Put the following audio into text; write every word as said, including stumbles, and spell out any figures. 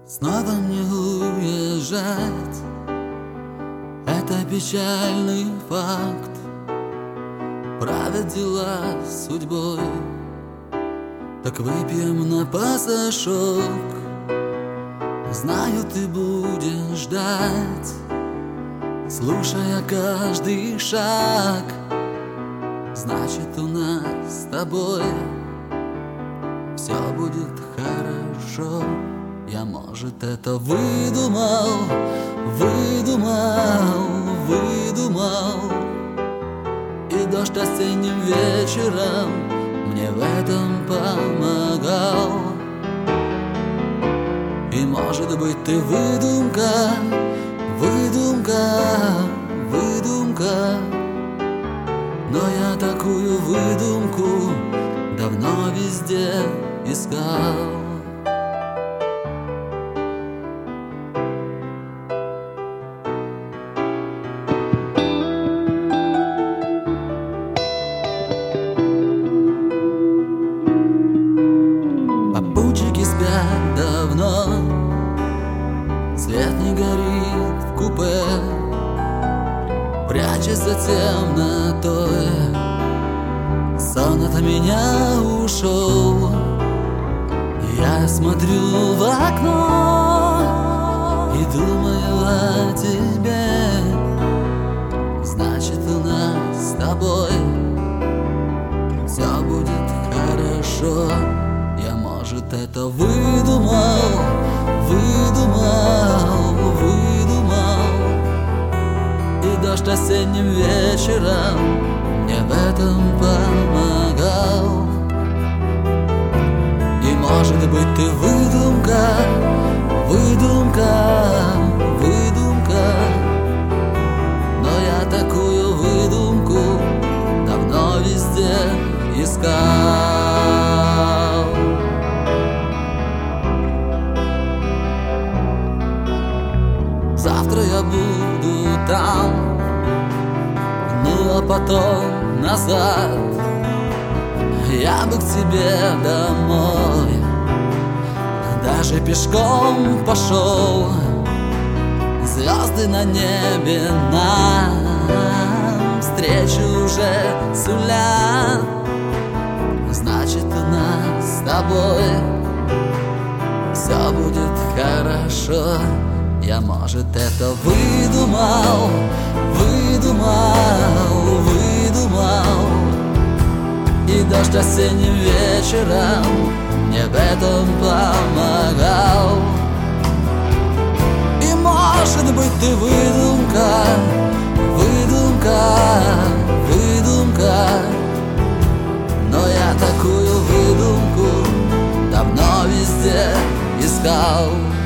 Снова мне уезжать, это печальный факт. Правят дела с судьбой, так выпьем на пасашок. Знаю, ты будешь ждать, слушая каждый шаг. Значит, у нас с тобой все будет хорошо. Я, может, это выдумал, выдумал, выдумал. И дождь осенним вечером мне в этом помогал. И, может быть, ты выдумка, выдумка, выдумка. Но я такую выдумку давно везде искал. Попутчики спят давно, свет не горит в купе, прячась за темнотой. Сон от меня ушел. Я смотрю в окно и думаю о тебе. Значит, у нас с тобой все будет хорошо. Я, может, это выдумал, выдумал, выдумал. И дождь осенним вечером мне в этом помогал. И, может быть, ты выдумка, выдумка, выдумка. Но я такую выдумку давно везде искал. Завтра я буду там, ну а потом назад. Я бы к тебе домой даже пешком пошел. Звезды на небе нам встречу уже сулят. Значит, у нас с тобой все будет хорошо. Я, может, это выдумал, выдумал, выдумал. И дождь осенним вечером мне в этом помогал. И, может быть, ты выдумка, выдумка, выдумка. Но я такую выдумку давно везде искал.